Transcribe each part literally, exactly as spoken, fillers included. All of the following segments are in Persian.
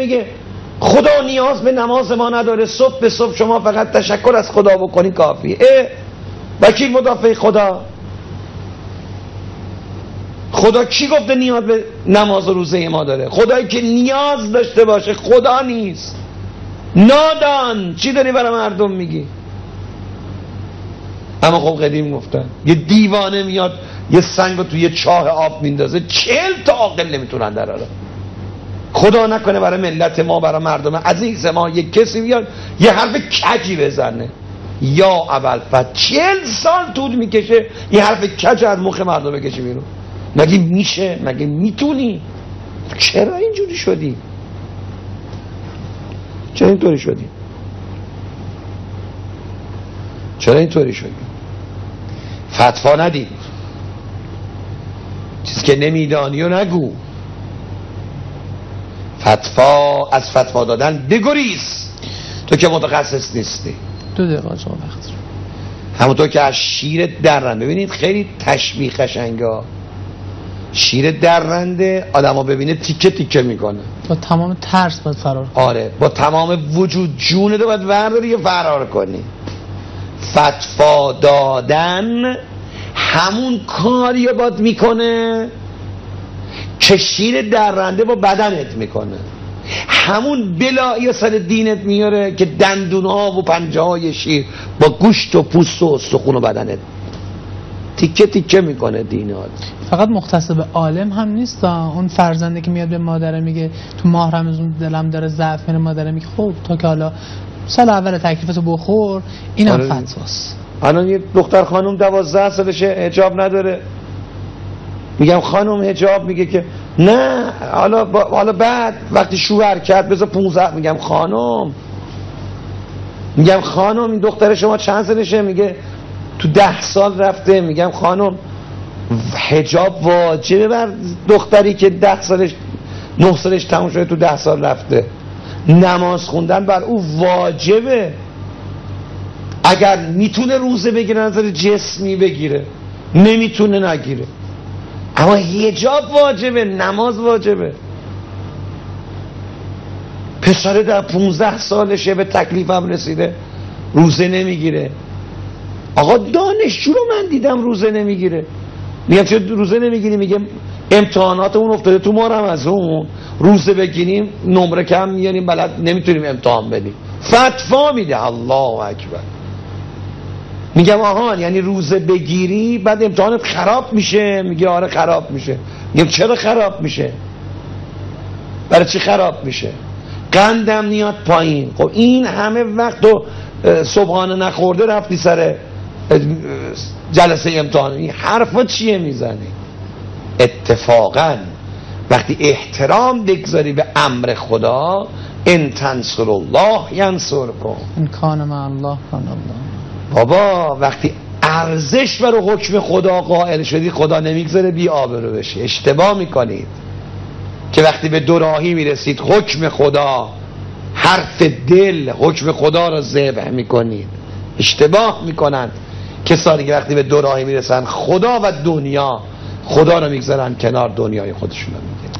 میگه خدا نیاز به نماز ما نداره، صبح به صبح شما فقط تشکر از خدا بکنی کافیه. وکیل مدافع خدا، خدا کی گفته نیاز به نماز و روزه ما داره؟ خدایی که نیاز داشته باشه خدا نیست. نادان، چی داری برای مردم میگی؟ اما خب قدیم گفتن یه دیوانه میاد یه سنگ رو توی یه چاه آب میندازه، چهل تا عاقل نمیتونن دراره. خدا نکنه برای ملت ما، برای مردم عزیز ما یک کسی بیاد یه حرف کجی بزنه، یا ابوالفضل چهل سال طول میکشه یه حرف کج از مخ مردم بکشی بیرون. مگه میشه؟ مگه میتونی؟ چرا اینجوری شدی؟ چرا اینطوری شدی؟ چرا اینطوری شدی؟ فتوا ندید، چیزی که نمیدانی و نگو. فتوا، از فتوا دادن بگریز، تو که متخصص نیستی. دو دقیقه آقا وقت. همونطور که از شیر درنده، ببینید خیلی تشبیه قشنگا، شیر درنده آدمو ببینه تیکه تیکه میکنه، با تمام ترس باید فرار کنی. آره، با تمام وجود جونه رو باید ورداری که فرار کنی. فتوا دادن همون کاری رو باید میکنه که شیر درنده با بدنت میکنه، همون بلایی سر دینت میاره که دندونها و پنجه های شیر با گوشت و پوست و استخون و بدنت تیکه تیکه میکنه دینات. فقط مختص به عالم هم نیست، اون فرزنده که میاد به مادره میگه تو ماه رمضان دلم داره ضعف کنه، مادره میگه خب تا که حالا سال اول تکلیفتو بخور، اینم آره. فتواست. الان یه دختر خانم دوازده سالشه حجاب نداره، میگم خانم حجاب، میگه که نه حالا با... حالا بعد وقتی شوهر کرد بذار پونزده. میگم خانم میگم خانم این دختر شما چند سالشه؟ میگه تو ده سال رفته. میگم خانم حجاب واجبه بر دختری که ده سالش نه سالش تموم شده تو ده سال رفته. نماز خوندن بر او واجبه. اگر میتونه روزه بگیره نظر جسمی بگیره، نمیتونه نگیره، اما حجاب واجبه، نماز واجبه. پسر در پونزده سالشه به تکلیفم رسیده روزه نمیگیره. آقا دانشجو رو من دیدم روزه نمیگیره. میگم چه روزه نمیگیری؟ میگه امتحاناتمون افتاده تو ما رمضان، روزه بگیریم نمره کم میاریم، بلد نمیتونیم امتحان بدیم. فتوا میده. الله اکبر. میگم آها یعنی روزه بگیری بعد امتحانت خراب میشه؟ میگه آره خراب میشه. میگم چرا خراب میشه؟ برای چی خراب میشه؟ قندم میاد پایین. خب این همه وقت تو صبحانه نخورده رفتی سر جلسه امتحان، این حرفا چیه میزنی؟ اتفاقا وقتی احترام بگذاری به امر خدا، ان تنصر الله ینصرکم، ان کان مع الله کان الله. بابا وقتی ارزش برای حکم خدا قائل شدی، خدا نمیگذاره بی آبرو بشی. اشتباه میکنید که وقتی به دوراهی میرسید حکم خدا، حرف دل حکم خدا را ذبح میکنید. اشتباه میکنند کسانی که وقتی به دوراهی میرسن خدا و دنیا، خدا را میگذارن کنار، دنیای خودشون رو میگیرن.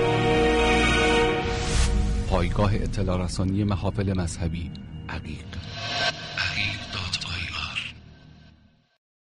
پایگاه اطلاع رسانی محافل مذهبی عقیق.